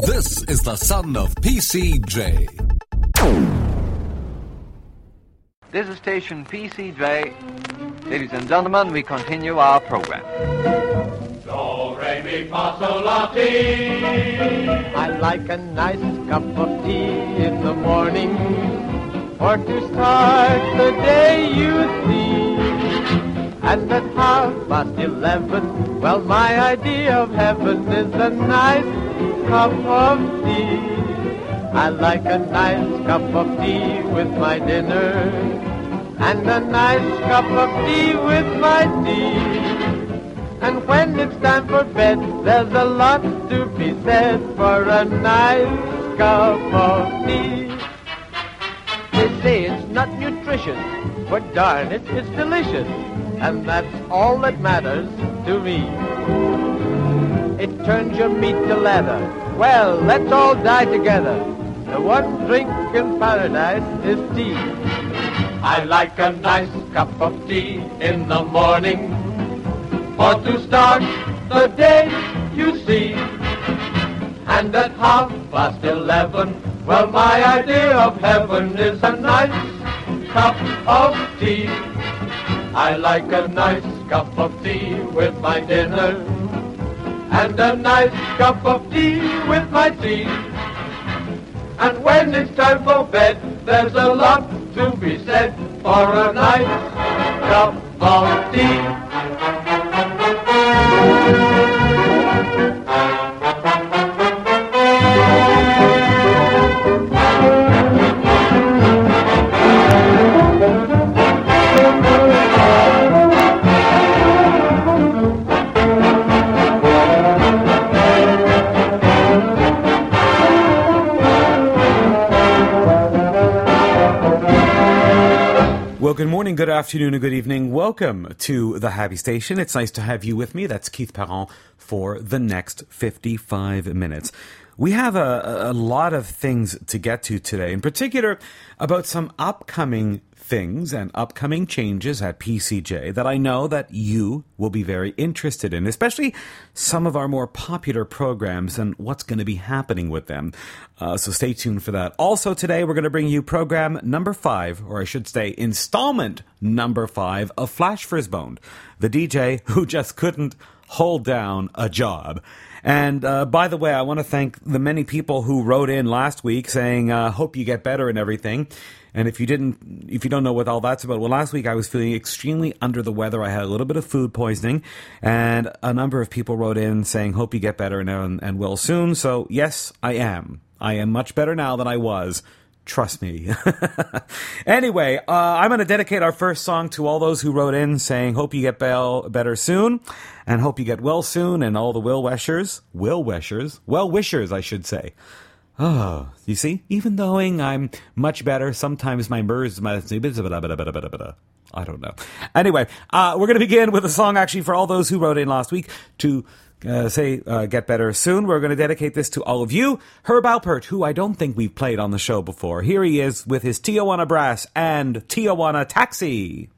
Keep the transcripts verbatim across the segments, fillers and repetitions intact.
This is the son of P C J. This is station P C J. Ladies and gentlemen, we continue our program. Do, re, mi, fa, sol, la, ti. I like a nice cup of tea in the morning, or to start the day, you see. And at half past eleven, well, my idea of heaven is a nice cup of tea. I like a nice cup of tea with my dinner, and a nice cup of tea with my tea. And when it's time for bed, there's a lot to be said for a nice cup of tea. They say it's not nutritious, but darn it, it's delicious. And that's all that matters to me. It turns your meat to leather. Well, let's all die together. The one drink in paradise is tea. I like a nice cup of tea in the morning, or to start the day, you see. And at half past eleven, well, my idea of heaven is a nice cup of tea. I like a nice cup of tea with my dinner, and a nice cup of tea with my tea. And when it's time for bed, there's a lot to be said for a nice cup of tea. Well, good morning, good afternoon, and good evening. Welcome to the Happy Station. It's nice to have you with me. That's Keith Parent for the next fifty-five minutes. We have a, a lot of things to get to today, in particular about some upcoming things and upcoming changes at P C J that I know that you will be very interested in, especially some of our more popular programs and what's going to be happening with them. Uh, so stay tuned for that. Also today, we're going to bring you program number five, or I should say installment number five of Flash Frisbone, the D J who just couldn't hold down a job. And uh, by the way, I want to thank the many people who wrote in last week saying, uh, hope you get better and everything. And if you didn't, if you don't know what all that's about, well, last week I was feeling extremely under the weather. I had a little bit of food poisoning, and a number of people wrote in saying, hope you get better and, and, and will soon. So yes, I am. I am much better now than I was. Trust me. Anyway, uh, I'm going to dedicate our first song to all those who wrote in saying, hope you get be- better soon, and hope you get well soon, and all the will-wishers, will-wishers, well-wishers, I should say. Oh, you see, even though I'm much better, sometimes my words, my, I don't know. Anyway, uh, we're going to begin with a song actually for all those who wrote in last week to uh, say, uh, get better soon. We're going to dedicate this to all of you. Herb Alpert, who I don't think we've played on the show before. Here he is with his Tijuana Brass and Tijuana Taxi.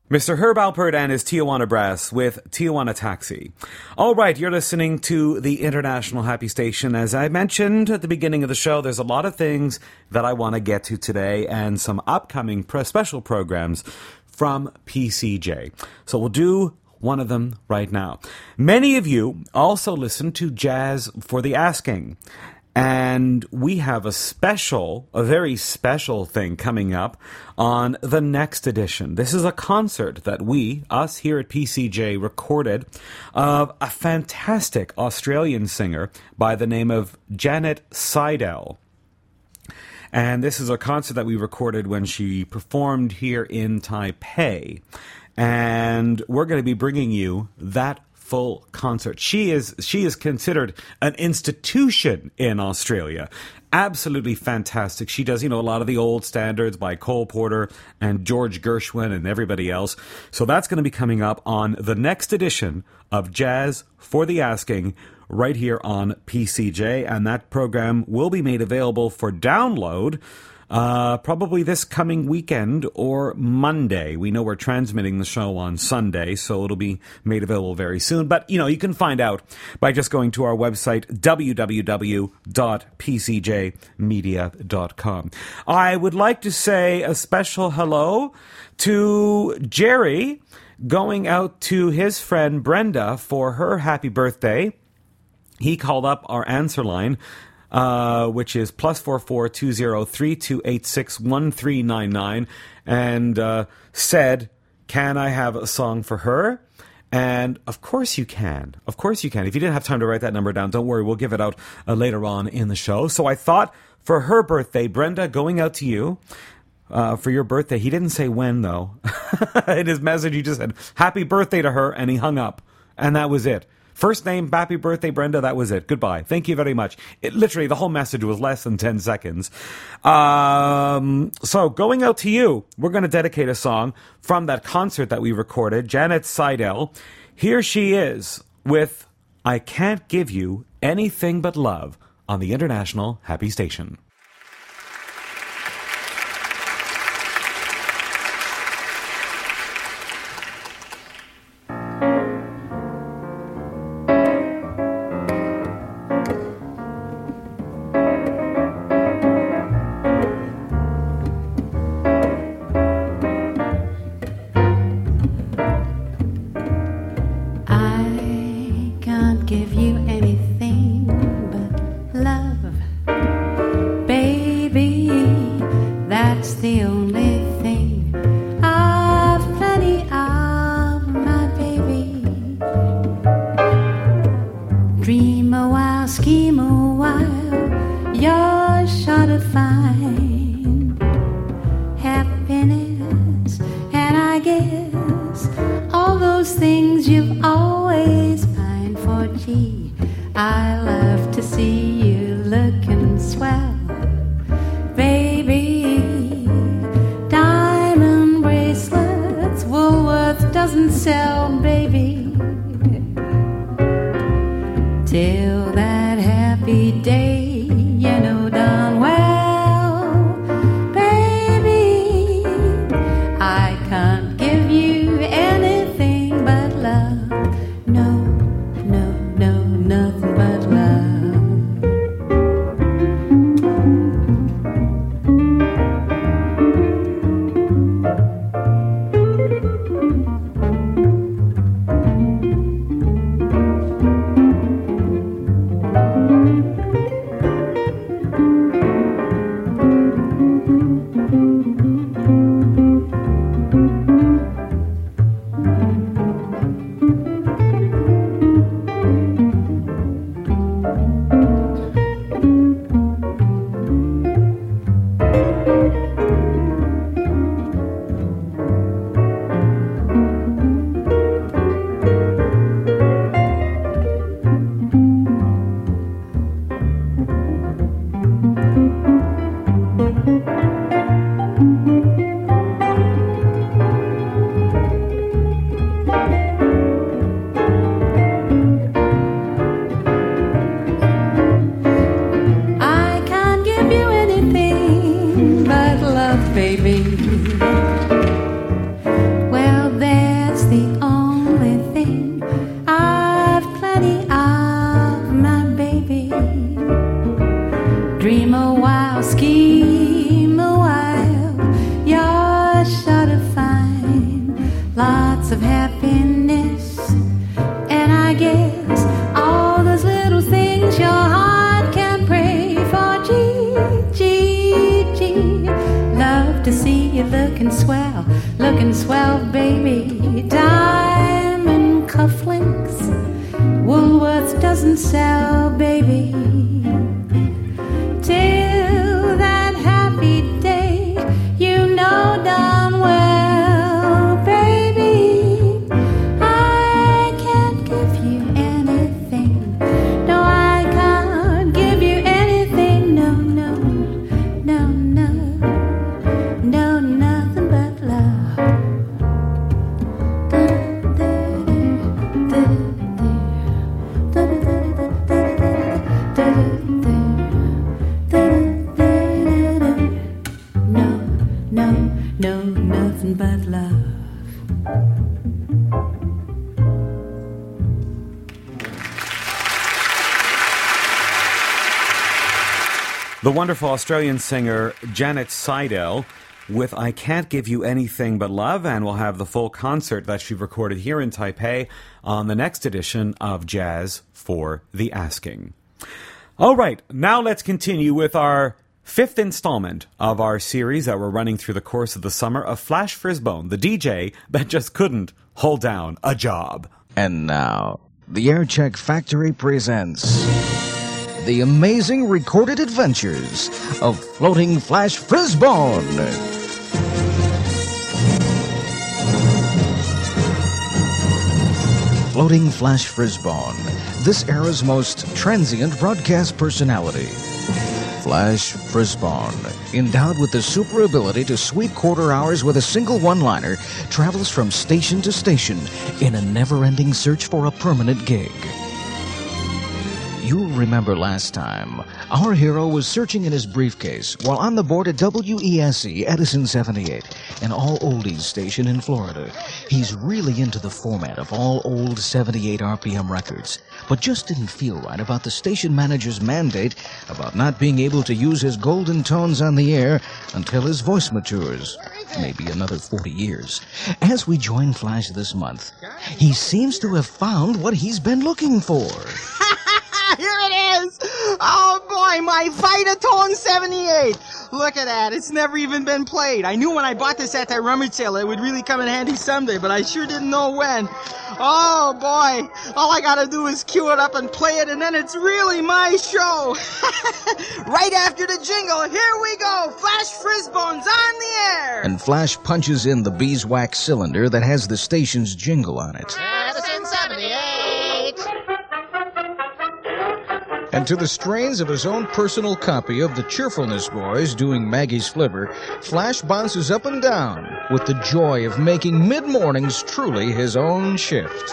Mister Herb Alpert and his Tijuana Brass with Tijuana Taxi. All right, you're listening to the International Happy Station. As I mentioned at the beginning of the show, there's a lot of things that I want to get to today and some upcoming pre- special programs from P C J. So we'll do one of them right now. Many of you also listen to Jazz for the Asking. And we have a special, a very special thing coming up on the next edition. This is a concert that we, us here at P C J, recorded of a fantastic Australian singer by the name of Janet Seidel. And this is a concert that we recorded when she performed here in Taipei. And we're going to be bringing you that full concert. She is she is considered an institution in Australia. Absolutely fantastic. She does, you know, a lot of the old standards by Cole Porter and George Gershwin and everybody else. So that's going to be coming up on the next edition of Jazz for the Asking right here on P C J. And that program will be made available for download Uh, probably this coming weekend or Monday. We know we're transmitting the show on Sunday, so it'll be made available very soon. But, you know, you can find out by just going to our website, w w w dot p c j media dot com. I would like to say a special hello to Jerry, going out to his friend Brenda for her happy birthday. He called up our answer line, Uh, which is plus four four two zero three two eight six one three nine nine, and uh, said, "Can I have a song for her?" And of course you can. Of course you can. If you didn't have time to write that number down, don't worry, we'll give it out uh, later on in the show. So I thought, for her birthday, Brenda, going out to you uh, for your birthday. He didn't say when, though. In his message, he just said, "Happy birthday" to her, and he hung up. And that was it. First name, happy birthday, Brenda, that was it. Goodbye. Thank you very much. It, literally, the whole message was less than ten seconds. Um, so, going out to you, we're going to dedicate a song from that concert that we recorded, Janet Seidel. Here she is with I Can't Give You Anything But Love on the International Happy Station. doesn't sell, baby, till that happy day, you know darn well, baby, I can't give you anything. No, I can't give you anything. No, no, no, no, no, nothing but love. No, no, nothing but love. The wonderful Australian singer Janet Seidel with I Can't Give You Anything But Love, and we'll have the full concert that she recorded here in Taipei on the next edition of Jazz for the Asking. All right, now let's continue with our fifth installment of our series that we're running through the course of the summer of Flash Frisbone, the D J that just couldn't hold down a job. And now, the Aircheck Factory presents the amazing recorded adventures of Floating Flash Frisbone. Floating Flash Frisbone, this era's most transient broadcast personality. Flash Frisbone, endowed with the super ability to sweep quarter hours with a single one-liner, travels from station to station in a never-ending search for a permanent gig. You'll remember last time, our hero was searching in his briefcase while on the board at W E S E Edison seventy-eight, an all-oldies station in Florida. He's really into the format of all old seventy-eight R P M records, but just didn't feel right about the station manager's mandate about not being able to use his golden tones on the air until his voice matures. Maybe another forty years. As we join Flash this month, he seems to have found what he's been looking for. Here it is! Oh boy, my Vitatone seventy-eight! Look at that, it's never even been played. I knew when I bought this at that rummage sale it would really come in handy someday, but I sure didn't know when. Oh boy, all I gotta do is cue it up and play it, and then it's really my show. Right after the jingle, here we go! Flash Frisbone's on the air! And Flash punches in the beeswax cylinder that has the station's jingle on it. Edison seventy-eight! And to the strains of his own personal copy of the Cheerfulness Boys doing Maggie's Flipper, Flash bounces up and down with the joy of making mid-mornings truly his own shift.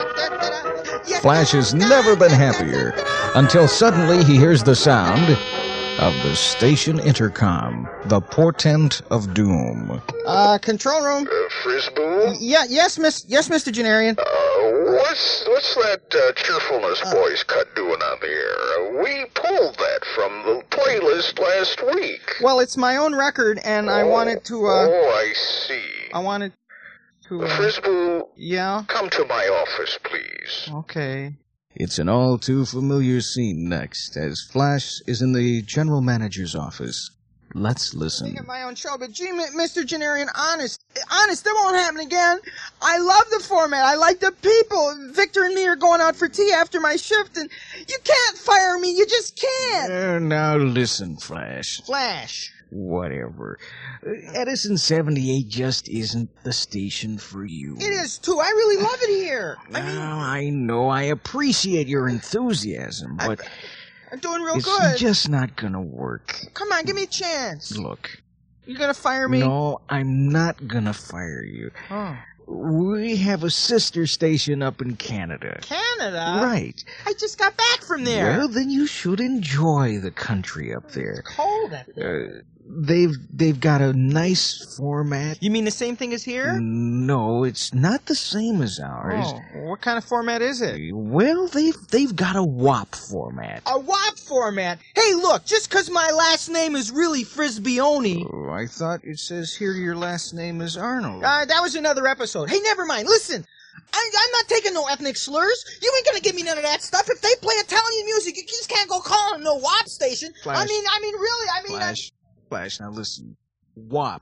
Flash has never been happier until suddenly he hears the sound of the station intercom, the portent of doom. Uh, control room. Uh, Frisboo? Yeah, yes, miss, yes, Mister Janarian. Uh, what's, what's that uh, Cheerfulness uh, Boys cut doing on the air? Uh, we pulled that from the playlist last week. Well, it's my own record, and oh, I wanted to, uh... Oh, I see. I wanted to, uh... Frisboo? Yeah? Come to my office, please. Okay. It's an all-too-familiar scene next, as Flash is in the general manager's office. Let's listen. Making my own show, but gee, Mister Janarian, honest, honest, that won't happen again. I love the format. I like the people. Victor and me are going out for tea after my shift, and you can't fire me. You just can't. Uh, now listen, Flash. Flash. Whatever. Uh, Edison seventy-eight just isn't the station for you. It is, too. I really love it here. I mean... Well, I know. I appreciate your enthusiasm, but... I, I'm doing real it's good. It's just not gonna work. Come on, give me a chance. Look. You gonna fire me? No, I'm not gonna fire you. Oh. We have a sister station up in Canada. Canada? Right. I just got back from there. Well, then you should enjoy the country up there. It's cold up there. Uh, they've they've got a nice format. You mean the same thing as here? No, it's not the same as ours. Oh, what kind of format is it? Well, they've they've got a W A P format. A W A P format? Hey, look, just because my last name is really Frisbeone. Oh, I thought it says here your last name is Arnold. Uh, that was another episode. Hey, never mind. Listen, I, I'm not taking no ethnic slurs. You ain't gonna give me none of that stuff. If they play Italian music, you just can't go calling no W A P station. Flash. I mean, I mean, really, I mean... Flash, I... Flash, now listen. W A P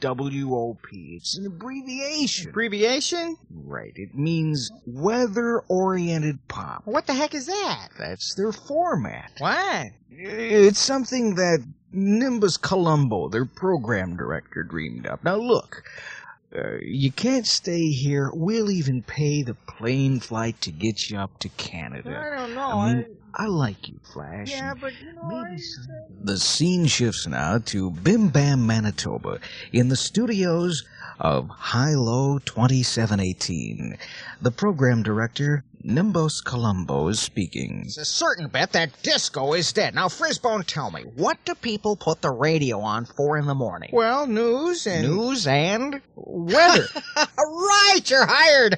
W O P. It's an abbreviation. Abbreviation? Right. It means weather-oriented pop. What the heck is that? That's their format. What? It's something that Nimbus Colombo, their program director, dreamed up. Now, look. Uh, you can't stay here. We'll even pay the plane flight to get you up to Canada. I don't know. I mean, I, I like you, Flash. Yeah, but, you know, Maybe I... some... The scene shifts now to Bim Bam, Manitoba, in the studios of High-Low twenty-seven eighteen. The program director, Nimbus Colombo, is speaking. It's a certain bet that disco is dead. Now, Frisbone, tell me, what do people put the radio on for in the morning? Well, news and... News and... weather. Right, you're hired.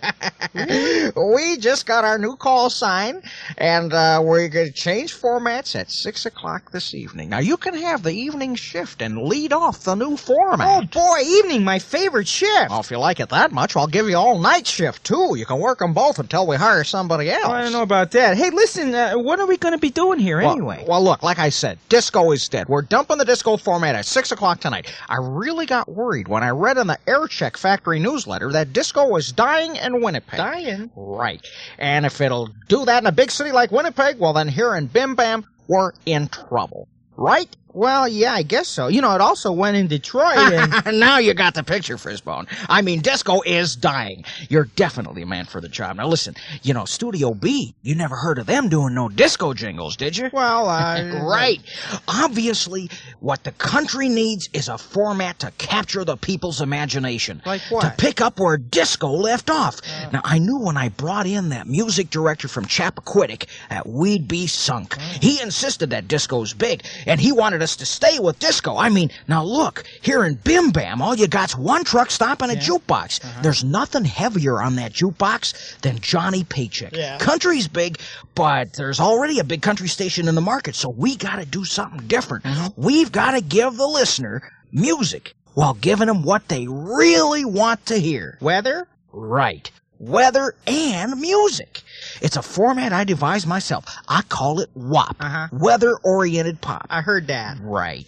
We just got our new call sign, and uh, we're going to change formats at six o'clock this evening. Now, you can have the evening shift and lead off the new format. Oh, boy, evening, my favorite shift. Well, if you like it that much, I'll give you all night shift, too. You can work them both until we hire somebody else. Oh, I don't know about that. Hey, listen, uh, what are we going to be doing here well, anyway? Well, look, like I said, disco is dead. We're dumping the disco format at six o'clock tonight. I really got worried when I read in the Aircheck Factory newsletter that disco was dying in Winnipeg. Dying? Right. And if it'll do that in a big city like Winnipeg, well, then here in Bim Bam, we're in trouble. Right? Well, yeah, I guess so. You know, it also went in Detroit and... Now you got the picture, Frisbone. I mean, disco is dying. You're definitely a man for the job. Now listen, you know, Studio B, you never heard of them doing no disco jingles, did you? Well, uh... Right. Obviously, what the country needs is a format to capture the people's imagination. Like what? To pick up where disco left off. Uh... Now, I knew when I brought in that music director from Chappaquiddick that we'd be sunk. Uh... He insisted that disco's big, and he wanted us to stay with disco. I mean, now look, here in Bim Bam, all you got's one truck stop and a yeah. jukebox. Uh-huh. There's nothing heavier on that jukebox than Johnny Paycheck. Yeah. Country's big, but there's already a big country station in the market, so we gotta do something different. Uh-huh. We've gotta give the listener music while giving them what they really want to hear. Weather? Right. Weather and music. It's a format I devised myself. I call it W O P. Uh-huh. Weather-oriented pop. I heard that. Right.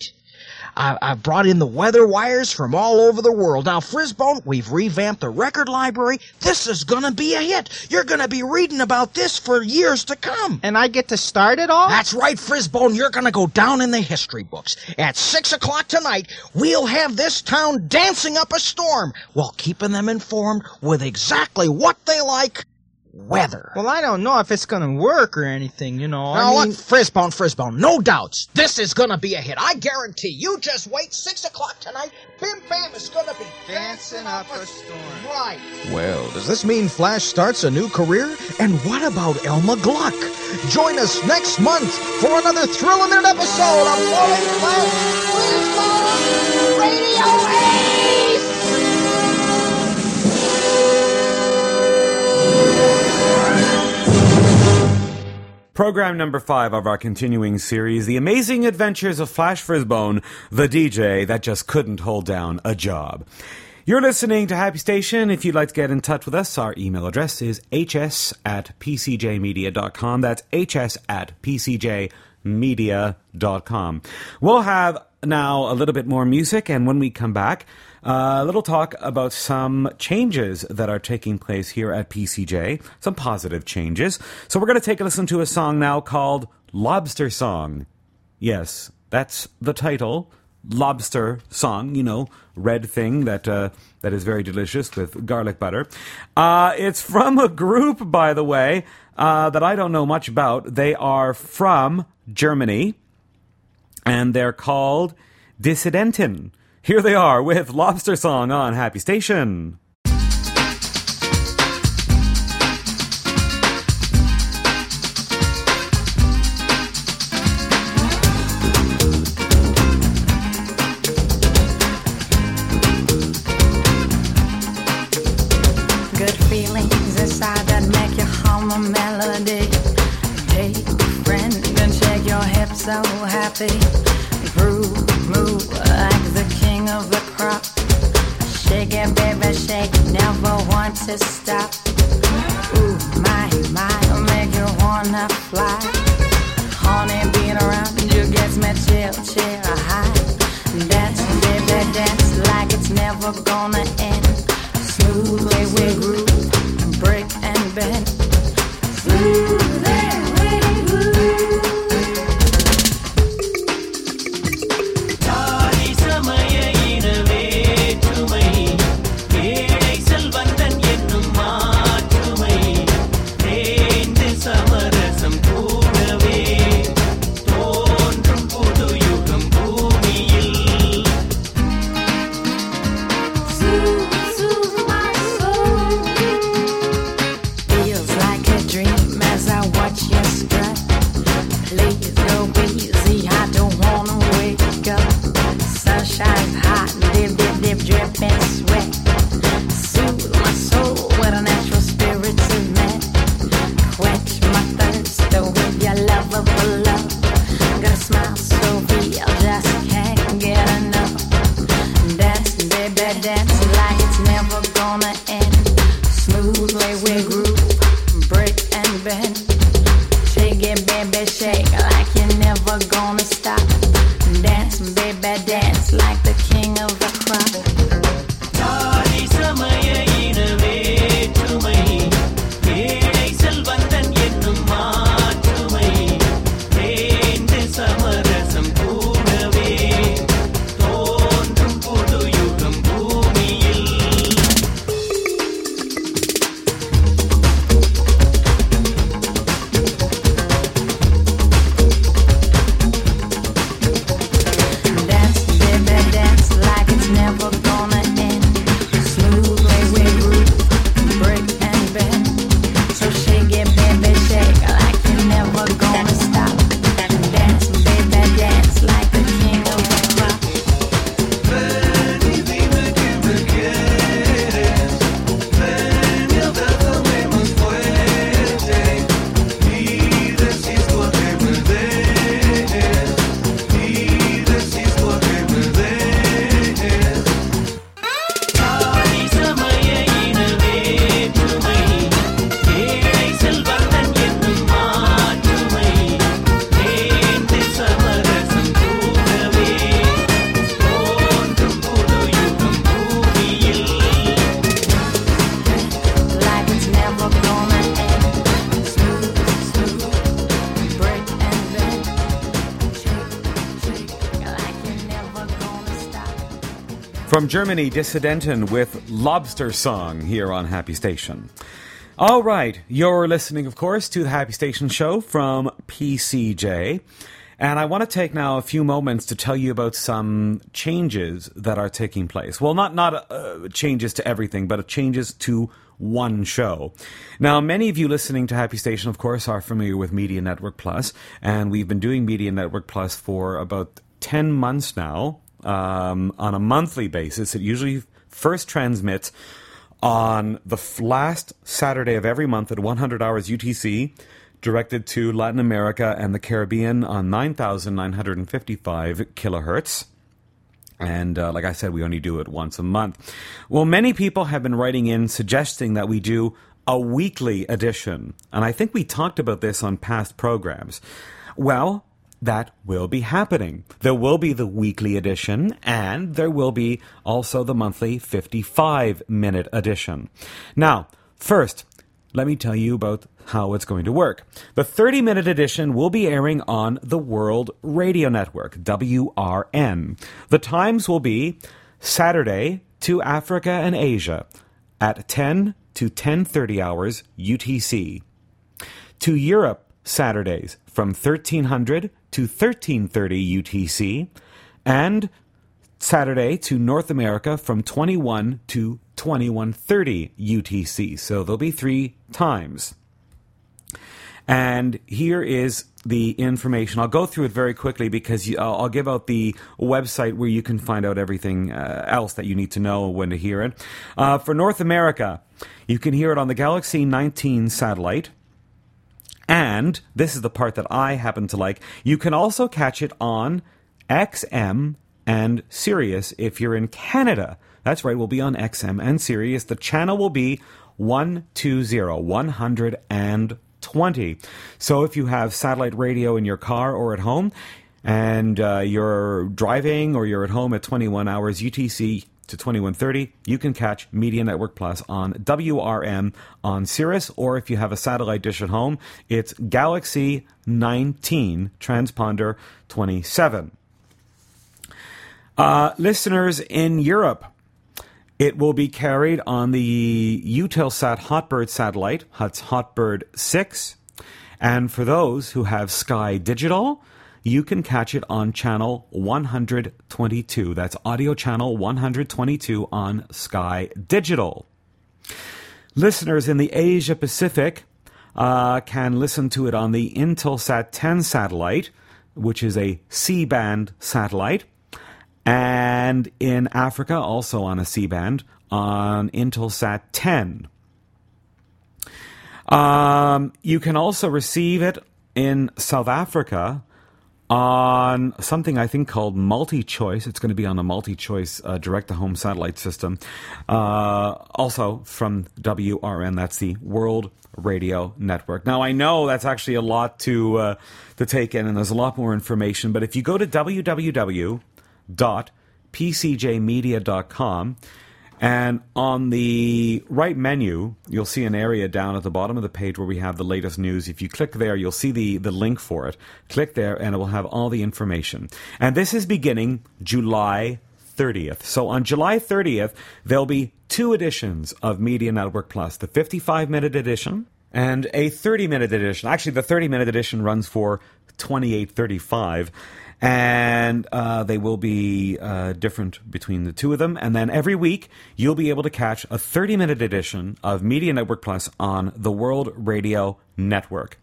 I, I've brought in the weather wires from all over the world. Now, Frisbone, we've revamped the record library. This is gonna be a hit. You're gonna be reading about this for years to come. And I get to start it all? That's right, Frisbone. You're gonna go down in the history books. At six o'clock tonight, we'll have this town dancing up a storm while keeping them informed with exactly what they like. Weather. Well, I don't know if it's gonna work or anything, you know. Now, I mean... look, Frisbone, Frisbone, no doubts. This is gonna be a hit. I guarantee. You just wait. Six o'clock tonight, Bim Bam is gonna be dancing, dancing up a storm. Right. Well, does this mean Flash starts a new career? And what about Elma Gluck? Join us next month for another thrill-a-minute episode of Falling Flash Frisbone Radio Ace! Program number five of our continuing series, The Amazing Adventures of Flash Frisbone, the D J that just couldn't hold down a job. You're listening to Happy Station. If you'd like to get in touch with us, our email address is hs at pcjmedia.com. That's hs at pcjmedia.com. We'll have now a little bit more music, and when we come back, Uh, a little talk about some changes that are taking place here at P C J, some positive changes. So we're going to take a listen to a song now called Lobster Song. Yes, that's the title, Lobster Song, you know, red thing that uh, that is very delicious with garlic butter. Uh, it's from a group, by the way, uh, that I don't know much about. They are from Germany, and they're called Dissidenten. Here they are with Lobster Song on Happy Station. Good feelings inside that make you hum a melody. Take a friend and shake your hips so happy. Groove, move like the king of the crop. Shake it, baby, shake it, never want to stop. Ooh, my, my, make you wanna fly. Honey, beat around you gets me chill, chill, high. Dance, baby, dance like it's never never gonna end. Smoothly we groove, break and bend. Smoothly we groove. தாடி சமய இனவே துமை ஏழை செல்வந்தன் என்னும் மாற்றுமை தேர்ந்து சமரசம் கூடவே தோன்றும் புது யுகம் பூமியில். Soothe, soothe my soul. Feels like a dream as I watch you strut. Please go easy, I don't wanna wake up. Sunshine's hot, dip, dip, dip, dripping sweat. Soothe my soul with a natural spirits of men. Quench my thirst with your lovable love. Got a smile so real, just can't get enough. Dance, baby, dance like it's never gonna end. Smoothly we groove, break and bend. Shake it, baby, shake like you're never gonna stop. Dance, baby, dance like the king of the crop. தாடி சமய இனவே துமை ஏழை செல்வந்தன் என்னும் மாற்றுமை தேர்ந்து சமரசம் கூடவே தோன்றும் புது யுகம் பூமியில். Dance, baby, dance like it's never gonna end. Smoothly we groove, break and bend. So shake it, baby, shake like you're never gonna stop. Dance, baby, dance like the king of the crop. Ven y dime que me quieres, ven y abrázame más fuerte y resisto a que me dejes, y resisto a que me dejes. தாடி சமய இனவே துமை ஏழை செல்வந்தன் என்னும் மாற்றுமை தேர்ந்து சமரசம் கூடவே தோன்றும் புது யுகம் பூமியில். Like it's never gonna end. Smooth, smooth, break and bend. Shake, shake, like you're never gonna stop. From Germany, Dissidenten with Lobster Song here on Happy Station. All right, you're listening, of course, to the Happy Station show from P C J. And I want to take now a few moments to tell you about some changes that are taking place. Well, not, not uh, changes to everything, but changes to one show. Now, many of you listening to Happy Station, of course, are familiar with Media Network Plus, and we've been doing Media Network Plus for about ten months now, um, on a monthly basis. It usually first transmits on the f- last Saturday of every month at one hundred hours U T C, directed to Latin America and the Caribbean on nine thousand nine hundred fifty-five kilohertz. And uh, like I said, we only do it once a month. Well, many people have been writing in suggesting that we do a weekly edition. And I think we talked about this on past programs. Well, that will be happening. There will be the weekly edition, and there will be also the monthly fifty-five minute edition. Now, first, let me tell you about how it's going to work. The thirty minute edition will be airing on the World Radio Network, W R N. The times will be Saturday to Africa and Asia at ten to ten thirty hours U T C. To Europe, Saturdays from thirteen hundred to thirteen thirty U T C, and Saturday to North America from twenty-one to twenty-one thirty U T C. So there'll be three times. And here is the information. I'll go through it very quickly because you, I'll, I'll give out the website where you can find out everything uh, else that you need to know when to hear it. Uh, for North America, you can hear it on the Galaxy nineteen satellite. And this is the part that I happen to like. You can also catch it on X M and Sirius if you're in Canada. That's right, we'll be on X M and Sirius. The channel will be one twenty, one twenty. So if you have satellite radio in your car or at home, and uh, you're driving or you're at home at twenty-one hours U T C, to twenty-one thirty, you can catch Media Network Plus on W R M on Sirius, or if you have a satellite dish at home, it's Galaxy nineteen Transponder twenty-seven. Uh, listeners in Europe, it will be carried on the Eutelsat Hotbird satellite, that's Hotbird six. And for those who have Sky Digital, you can catch it on channel one hundred twenty-two. That's audio channel one hundred twenty-two on Sky Digital. Listeners in the Asia Pacific uh, can listen to it on the Intelsat ten satellite, which is a C-band satellite. And in Africa, also on a C-band, on Intelsat ten. Um, you can also receive it in South Africa on something I think called MultiChoice. It's going to be on a MultiChoice uh, direct-to-home satellite system. Uh, also from W R N, that's the World Radio Network. Now, I know that's actually a lot to uh, to take in, and there's a lot more information, but if you go to w w w dot p c j media dot com, and on the right menu, you'll see an area down at the bottom of the page where we have the latest news. If you click there, you'll see the, the link for it. Click there, and it will have all the information. And this is beginning July thirtieth. So on July thirtieth, there'll be two editions of Media Network Plus, the fifty-five minute edition and a thirty minute edition. Actually, the thirty minute edition runs for twenty-eight thirty-five. And uh, they will be uh, different between the two of them. And then every week, you'll be able to catch a thirty minute edition of Media Network Plus on the World Radio Network.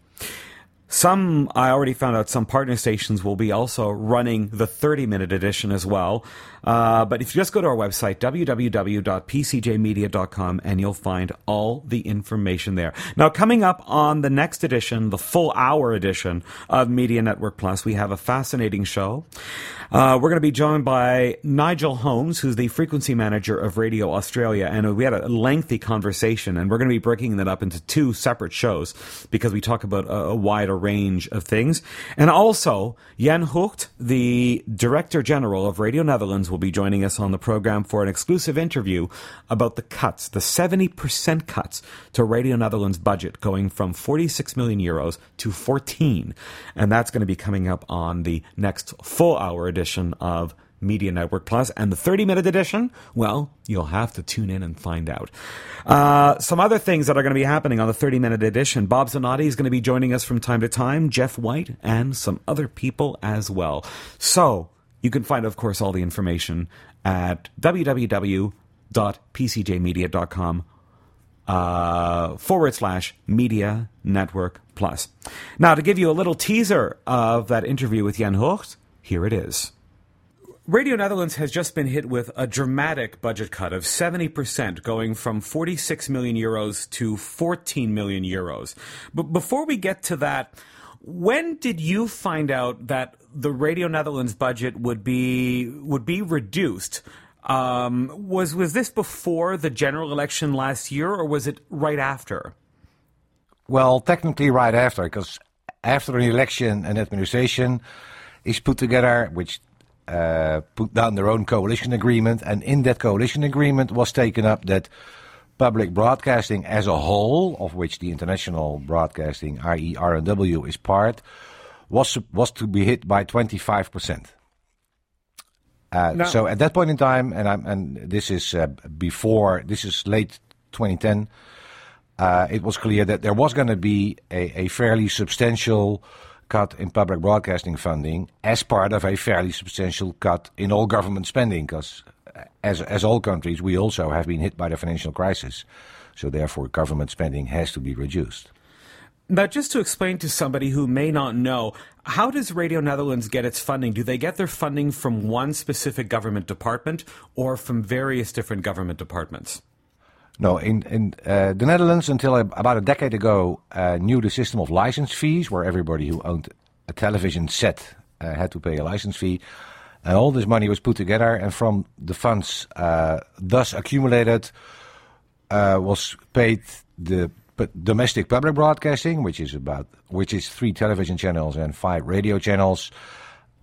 Some, I already found out some partner stations will be also running the thirty minute edition as well. Uh, but if you just go to our website, w w w dot p c j media dot com, and you'll find all the information there. Now, coming up on the next edition, the full hour edition of Media Network Plus, we have a fascinating show. Uh, we're going to be joined by Nigel Holmes, who's the frequency manager of Radio Australia, and we had a lengthy conversation, and we're going to be breaking that up into two separate shows because we talk about a, a wider range of things. And also, Jan Hoogt, the Director General of Radio Netherlands, will be joining us on the program for an exclusive interview about the cuts, the seventy percent cuts to Radio Netherlands' budget, going from forty-six million euros to fourteen. And that's going to be coming up on the next full hour edition of Media Network Plus. And the thirty minute edition, well, you'll have to tune in and find out. Uh, some other things that are going to be happening on the thirty minute edition. Bob Zanotti is going to be joining us from time to time, Jeff White, and some other people as well. So you can find, of course, all the information at w w w dot p c j media dot com uh, forward slash Media Network Plus. Now, to give you a little teaser of that interview with Jan Hoogt, here it is. Radio Netherlands has just been hit with a dramatic budget cut of seventy percent, going from forty-six million euros to fourteen million euros. But before we get to that, when did you find out that the Radio Netherlands budget would be would be reduced? Um, was was this before the general election last year, or was it right after? Well, technically right after, because after an election, an administration is put together, which uh, put down their own coalition agreement, and in that coalition agreement was taken up that public broadcasting as a whole, of which the international broadcasting, that is. R N W, is part, was was to be hit by twenty-five percent. Uh, no. So at that point in time, and I'm, and this is uh, before, this is late twenty ten, uh, it was clear that there was going to be a, a fairly substantial cut in public broadcasting funding as part of a fairly substantial cut in all government spending, because as as all countries, we also have been hit by the financial crisis. So therefore, government spending has to be reduced. Now, just to explain to somebody who may not know, how does Radio Netherlands get its funding? Do they get their funding from one specific government department or from various different government departments? No, in, in uh, the Netherlands, until about a decade ago, uh, knew the system of license fees, where everybody who owned a television set uh, had to pay a license fee. And all this money was put together, and from the funds uh, thus accumulated uh, was paid the But domestic public broadcasting, which is about which is three television channels and five radio channels,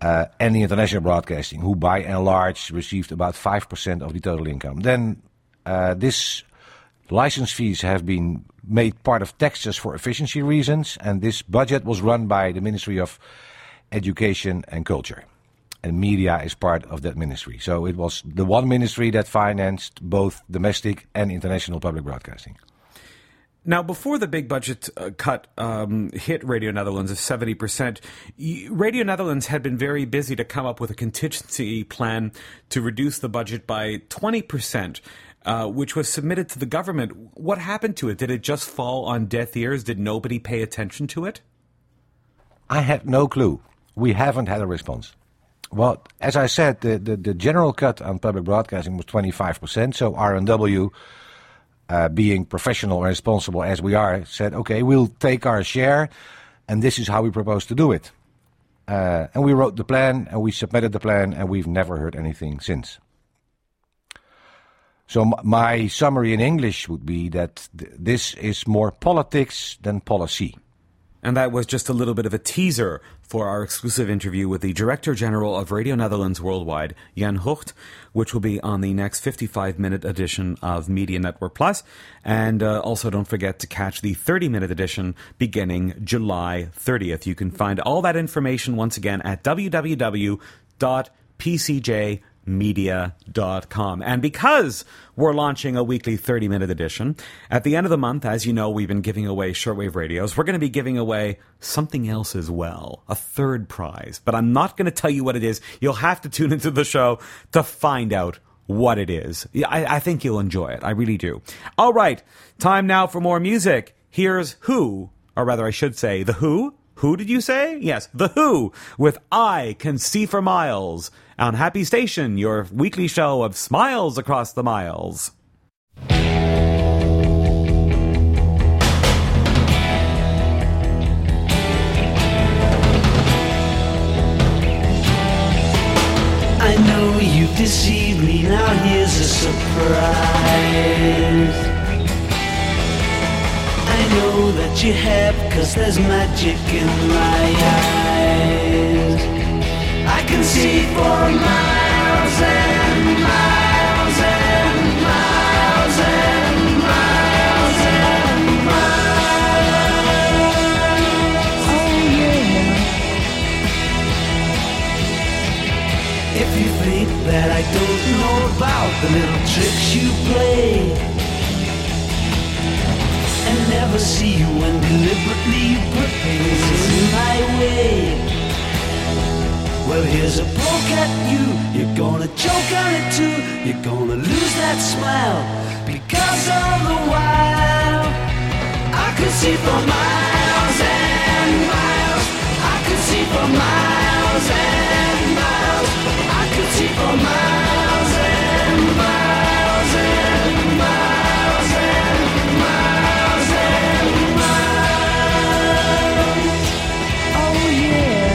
uh, and the international broadcasting, who by and large received about five percent of the total income. Then uh, this license fees have been made part of taxes for efficiency reasons, and this budget was run by the Ministry of Education and Culture. And media is part of that ministry. So it was the one ministry that financed both domestic and international public broadcasting. Now, before the big budget uh, cut um, hit Radio Netherlands of seventy percent, y- Radio Netherlands had been very busy to come up with a contingency plan to reduce the budget by twenty percent, uh, which was submitted to the government. What happened to it? Did it just fall on deaf ears? Did nobody pay attention to it? I had no clue. We haven't had a response. Well, as I said, the, the, the general cut on public broadcasting was twenty-five percent, so R N W, uh, being professional and responsible as we are, said, okay, we'll take our share, and this is how we propose to do it. Uh, and we wrote the plan, and we submitted the plan, and we've never heard anything since. So m- my summary in English would be that th- this is more politics than policy. And that was just a little bit of a teaser for our exclusive interview with the Director General of Radio Netherlands Worldwide, Jan Hocht, which will be on the next fifty-five minute edition of Media Network Plus. And uh, also don't forget to catch the thirty minute edition beginning July thirtieth. You can find all that information once again at w w w dot p c j media dot com. And because we're launching a weekly thirty minute edition, at the end of the month, as you know, we've been giving away shortwave radios. We're going to be giving away something else as well, a third prize. But I'm not going to tell you what it is. You'll have to tune into the show to find out what it is. I, I think you'll enjoy it. I really do. All right, time now for more music. Here's Who, or rather I should say The Who. Who did you say? Yes, The Who, with I Can See for Miles, on Happy Station, your weekly show of smiles across the miles. I know you've deceived me, now here's a surprise. I know that you have, 'cause there's magic in my eyes. I can see for miles and miles and miles and miles and miles. Oh yeah. If you think that I don't know about the little tricks you play, and never see you when deliberately you put things in my way, well, here's a poke at you. You're gonna choke on it too. You're gonna lose that smile, because all the while I could see for miles and miles. I could see for miles and miles. I could see for miles and miles and miles and miles and miles. Oh yeah.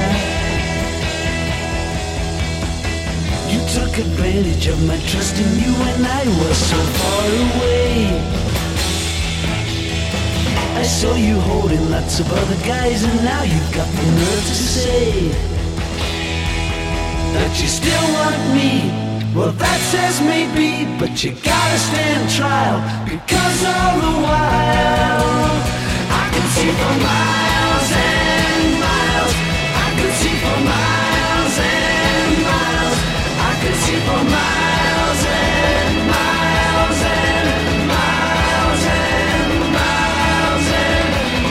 You took advantage of my trust in you when I was so far away. I saw you holding lots of other guys, and now you've got the nerve to say that you still want me. Well, that says maybe, but you gotta stand trial, because all the while I can see for miles and miles. I can see for miles and miles. I can see for miles and miles and miles and miles and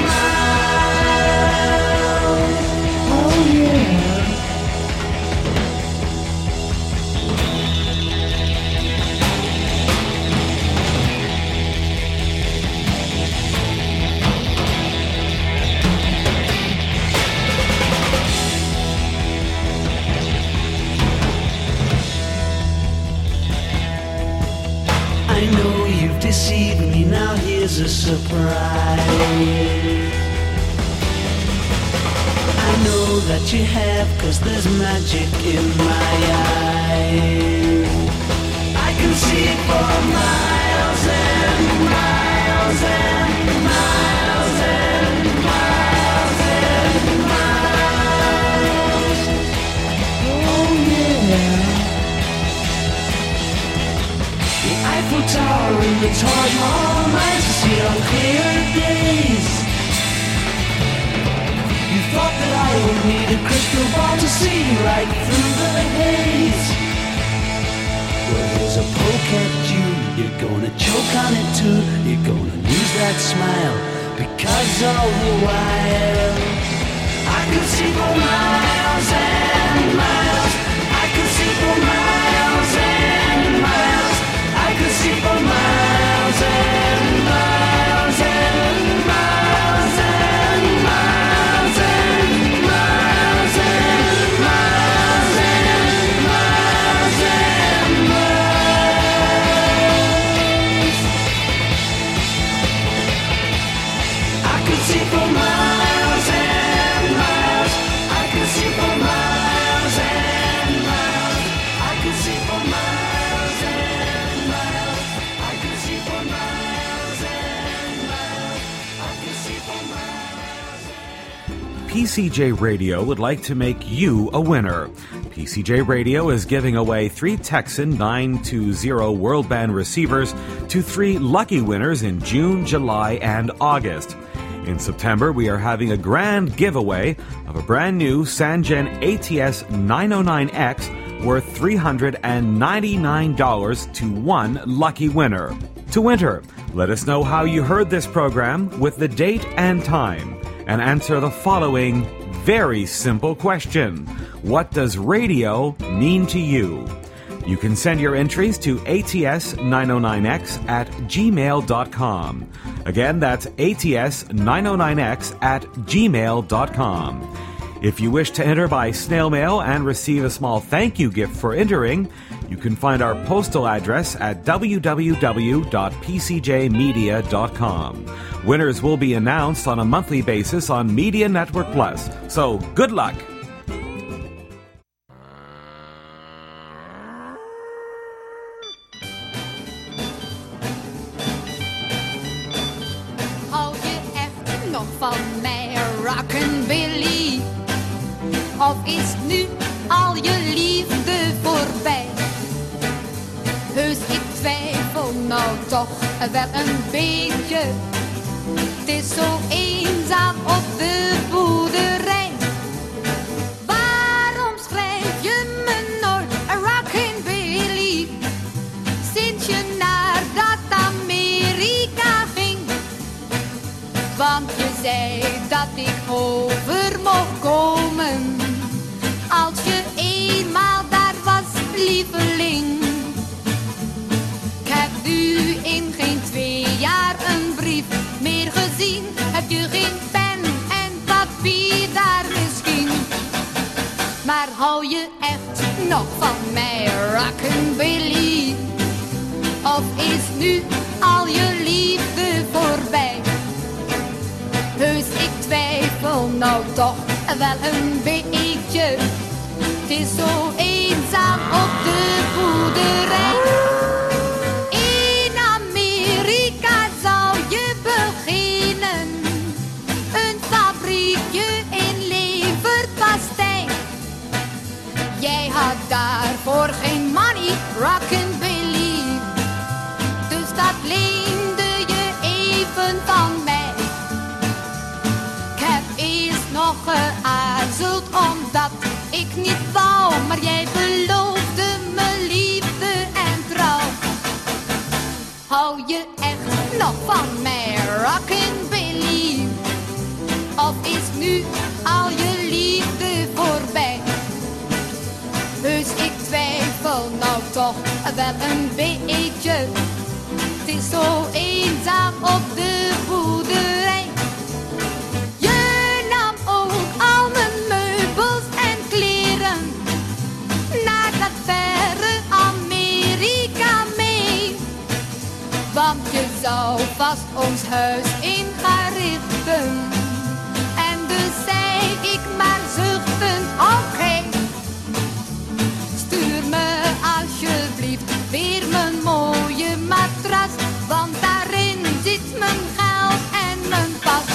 miles. Oh yeah. I know you've deceived me, now here's a surprise. I know that you have, 'cause there's magic in my eyes. I can see for miles and miles and miles and miles and miles. hard to see right through the haze. Well, there's a poke at you, you're gonna choke on it too. You're gonna lose that smile, because all the while I could see for miles and miles. I could see for miles and miles. I could see for miles and miles and miles and miles and miles and miles and miles and miles. I could see for miles and miles. I could see for miles and miles. I could see for miles and miles. I could see for miles and miles. I could see for miles. P C J Radio would like to make you a winner. P C J Radio is giving away three Texan nine two zero World Band receivers to three lucky winners in June, July, and August. In September, we are having a grand giveaway of a brand new Sangen A T S nine oh nine X worth three hundred ninety-nine dollars to one lucky winner. To enter, let us know how you heard this program with the date and time, and answer the following very simple question. What does radio mean to you? You can send your entries to A T S nine oh nine X at gmail dot com. Again, that's A T S nine oh nine X at gmail dot com. If you wish to enter by snail mail and receive a small thank you gift for entering, you can find our postal address at w w w dot p c j media dot com. Winners will be announced on a monthly basis on Media Network Plus. So, good luck! Hou je echt nog van mij, Rockabilly? Of is nu al je liefde voorbij? Heus, ik twijfel nou toch wel een beetje. Het is zo eenzaam op de boerderij. Waarom schrijf je me nooit een Rockabilly? Sinds je naar dat Amerika ging. Want je zei dat ik over mocht komen. Als je eenmaal daar was, lieveling. Ik heb u in geen twee jaar een brief meer gezien. Heb je geen pen en papier daar misschien? Maar hou je echt nog van mij, Rockabilly? Of is nu al je liefde voorbij? Heus, ik twijfel nou toch wel een beetje. Het is zo eenzaam op de boerderij. In Amerika zou je beginnen. Een fabriekje in leverpastei. Jij had daarvoor geen money, Rockabilly. Dus dat leende je even van mij. Nog geaarzeld omdat ik niet wou, maar jij beloofde me liefde en trouw. Hou je echt nog van mij, Rockabilly? Of is nu al je liefde voorbij? Dus ik twijfel nou toch wel een beetje. Het is zo eenzaam op de boerderij. Al mijn meubels en kleren naar dat verre Amerika mee. Want je zou vast ons huis in gaan richten. En dus zei ik maar zuchtend, oké. Okay. Stuur me alsjeblieft weer mijn mooie matras. Want daarin zit mijn geld en mijn pas.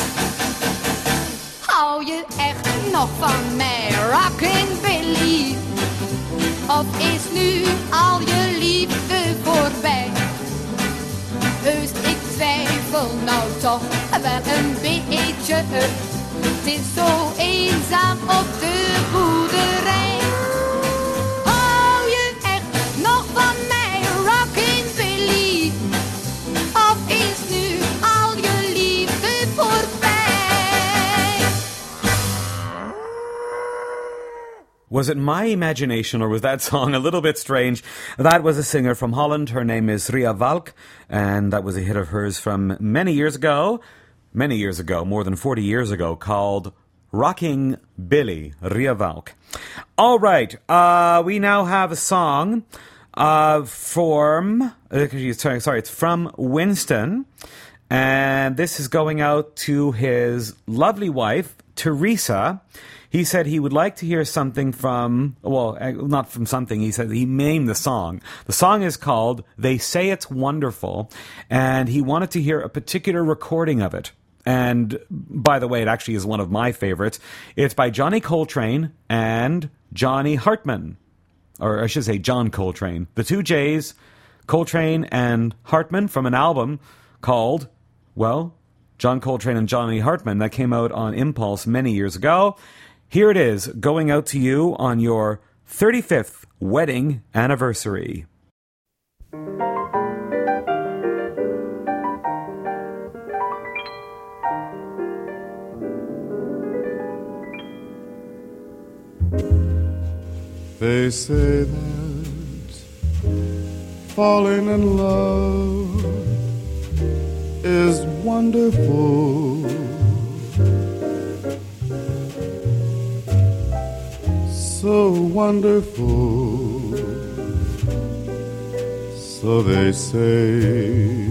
Hou je echt nog van mij, Rockabilly? Of is nu al je liefde voorbij? Heus, ik twijfel nou toch wel een beetje. Het is zo eenzaam op de boerderij. Was it my imagination or was that song a little bit strange? That was a singer from Holland. Her name is Ria Valk, and that was a hit of hers from many years ago, many years ago, more than forty years ago, called Rocking Billy, Ria Valk. All right, uh, we now have a song uh, from, uh, sorry, sorry, it's from Winston, and this is going out to his lovely wife, Teresa. He said he would like to hear something from, well, not from something, he said he named the song. The song is called They Say It's Wonderful, and he wanted to hear a particular recording of it. And by the way, it actually is one of my favorites. It's by Johnny Coltrane and Johnny Hartman. Or I should say John Coltrane. The two J's, Coltrane and Hartman, from an album called, well, John Coltrane and Johnny Hartman, that came out on Impulse many years ago. Here it is, going out to you on your thirty-fifth wedding anniversary. They say that falling in love is wonderful. So wonderful. So they say.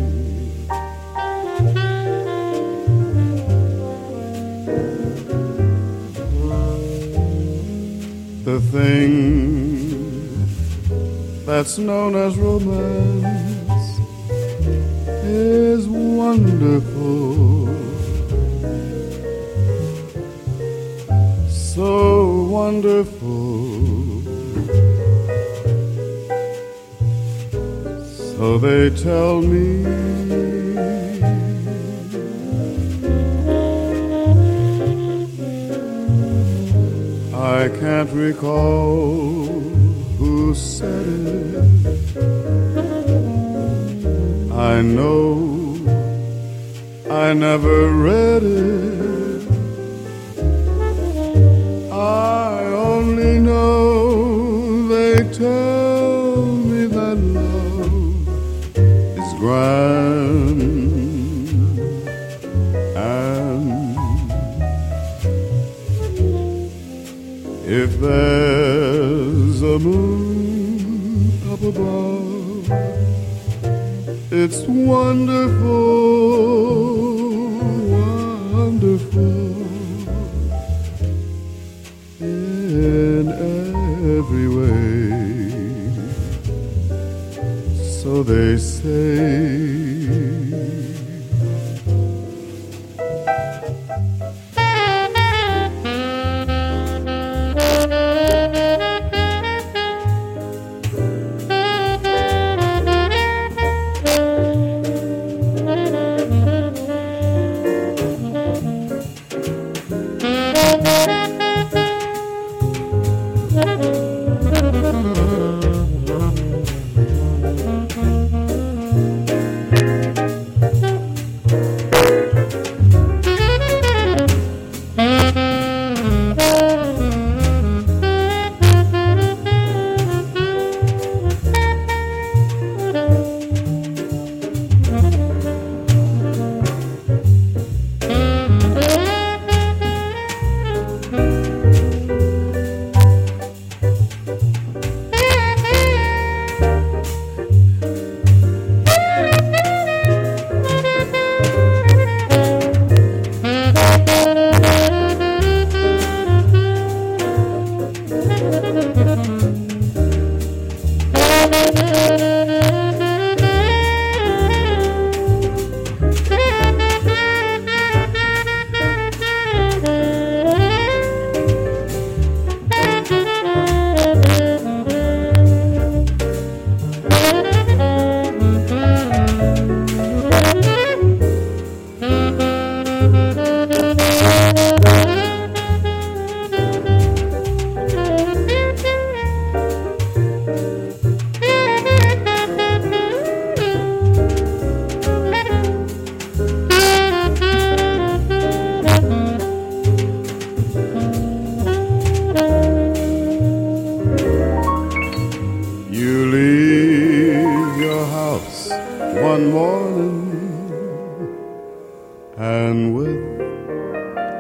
The thing that's known as romance is wonderful, so wonderful. So they tell me. I can't recall who said it. I know I never read it. I only know they tell me that love is grand. If there's a moon up above, it's wonderful, wonderful in every way. So they say.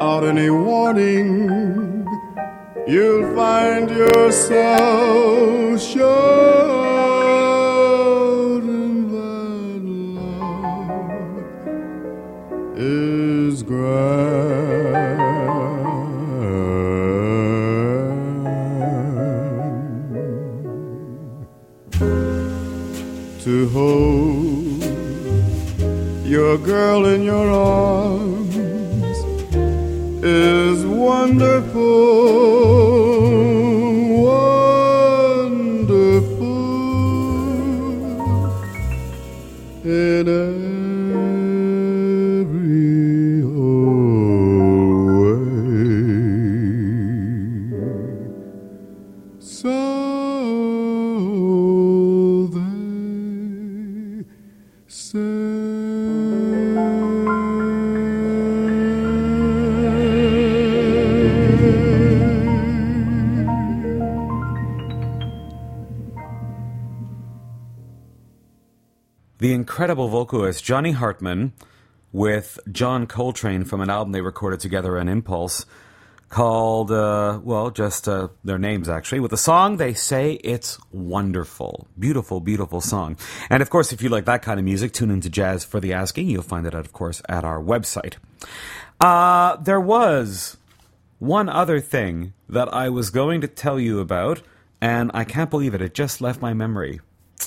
without any warning, you'll find yourself shouting that love is grand. To hold your girl in your arms is wonderful, wonderful in every old way. So they say. The incredible vocalist Johnny Hartman with John Coltrane from an album they recorded together on Impulse called, uh, well, just uh, their names actually, with the song They Say It's Wonderful. Beautiful, beautiful song. And of course, if you like that kind of music, tune into Jazz for the Asking. You'll find it, of course, at our website. Uh, there was one other thing that I was going to tell you about, and I can't believe it. It just left my memory.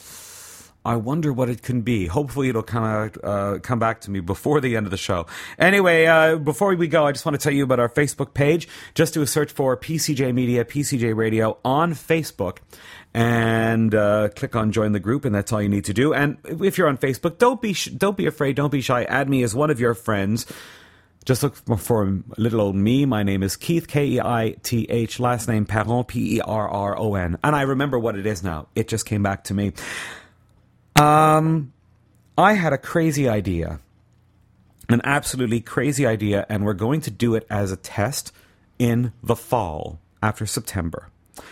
I wonder what it can be. Hopefully it'll come out, uh, come back to me before the end of the show. Anyway, uh, before we go, I just want to tell you about our Facebook page. Just do a search for P C J Media, P C J Radio on Facebook, and uh, click on join the group, and that's all you need to do. And if you're on Facebook, don't be sh- don't be afraid, don't be shy. Add me as one of your friends. Just look for a little old me. My name is Keith, K E I T H, last name Perron, P E R R O N. And I remember what it is now. It just came back to me. Um, I had a crazy idea, an absolutely crazy idea, and we're going to do it as a test in the fall after September.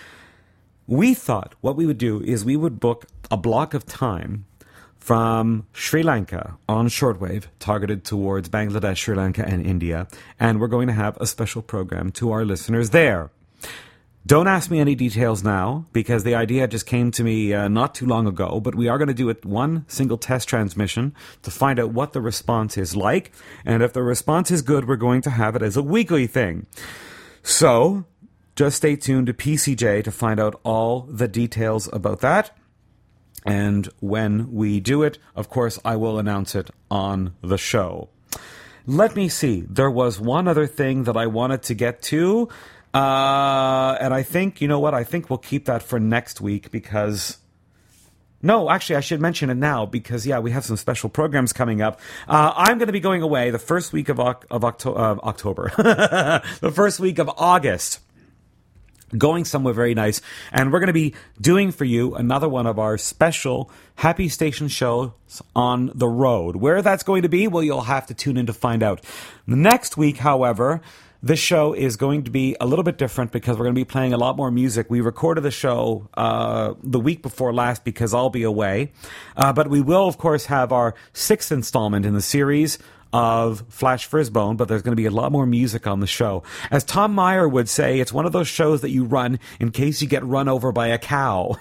We thought what we would do is we would book a block of time from Sri Lanka on shortwave, targeted towards Bangladesh, Sri Lanka, and India, and we're going to have a special program to our listeners there. Don't ask me any details now, because the idea just came to me uh, not too long ago, but we are going to do it one single test transmission to find out what the response is like, and if the response is good, we're going to have it as a weekly thing. So, just stay tuned to P C J to find out all the details about that, and when we do it, of course, I will announce it on the show. Let me see, there was one other thing that I wanted to get to, Uh, and I think, you know what, I think we'll keep that for next week because... No, actually, I should mention it now because, yeah, we have some special programs coming up. Uh, I'm going to be going away the first week of, of Octo- uh, October. The first week of August. Going somewhere very nice. And we're going to be doing for you another one of our special Happy Station shows on the road. Where that's going to be, well, you'll have to tune in to find out. Next week, however... This show is going to be a little bit different because we're going to be playing a lot more music. We recorded the show uh, the week before last because I'll be away. Uh, but we will, of course, have our sixth installment in the series of Flash Frisbone, but there's going to be a lot more music on the show. As Tom Meyer would say, it's one of those shows that you run in case you get run over by a cow.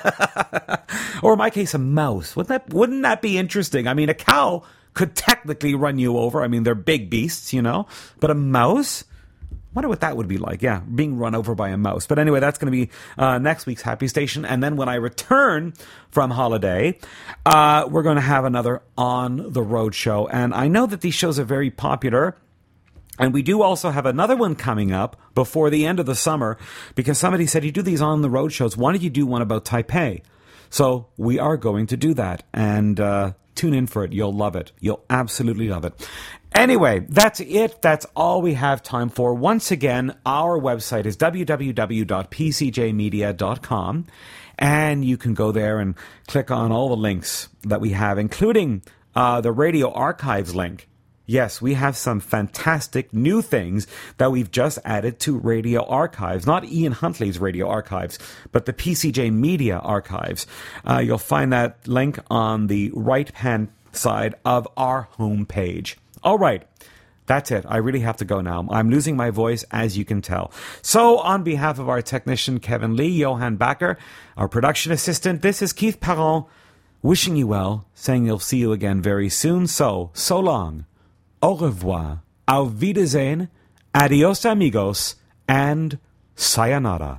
Or in my case, a mouse. Wouldn't that, wouldn't that be interesting? I mean, a cow could technically run you over. I mean, they're big beasts, you know. But a mouse... wonder what that would be like, yeah, being run over by a mouse. But anyway, that's going to be uh, next week's Happy Station. And then when I return from holiday, uh, we're going to have another On the Road show. And I know that these shows are very popular. And we do also have another one coming up before the end of the summer, because somebody said, you do these On the Road shows, why don't you do one about Taipei? So we are going to do that. And uh, tune in for it. You'll love it. You'll absolutely love it. Anyway, that's it. That's all we have time for. Once again, our website is w w w dot p c j media dot com, and you can go there and click on all the links that we have, including uh, the Radio Archives link. Yes, we have some fantastic new things that we've just added to Radio Archives. Not Ian Huntley's Radio Archives, but the P C J Media Archives. Uh, you'll find that link on the right-hand side of our homepage. All right, That's it. I really have to go now. I'm losing my voice, as you can tell. So, on behalf of our technician, Kevin Lee, Johan Backer, our production assistant, this is Keith Parent, wishing you well, saying he'll see you again very soon. So, so long. Au revoir. Auf Wiedersehen. Adios, amigos. And sayonara.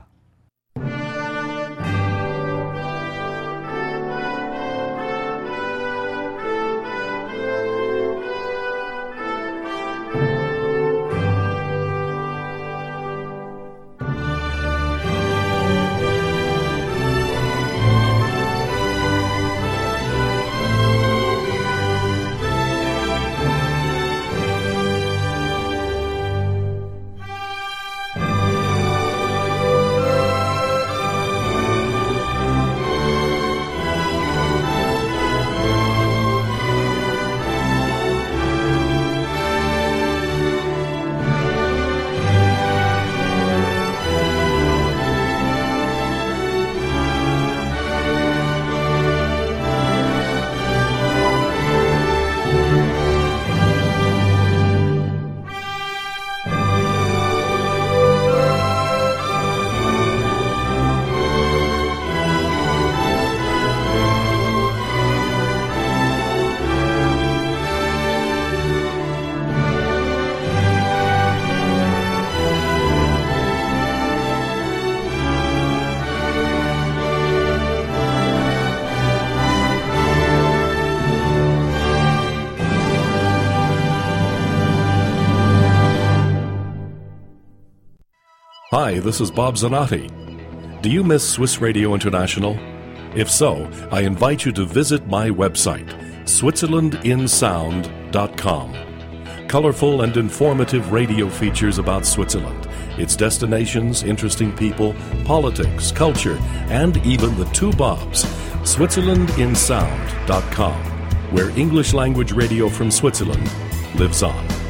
Hi, this is Bob Zanotti. Do you miss Swiss Radio International? If so, I invite you to visit my website, Switzerland in Sound dot com. Colorful and informative radio features about Switzerland, its destinations, interesting people, politics, culture, and even the two Bobs, Switzerland in Sound dot com, where English language radio from Switzerland lives on.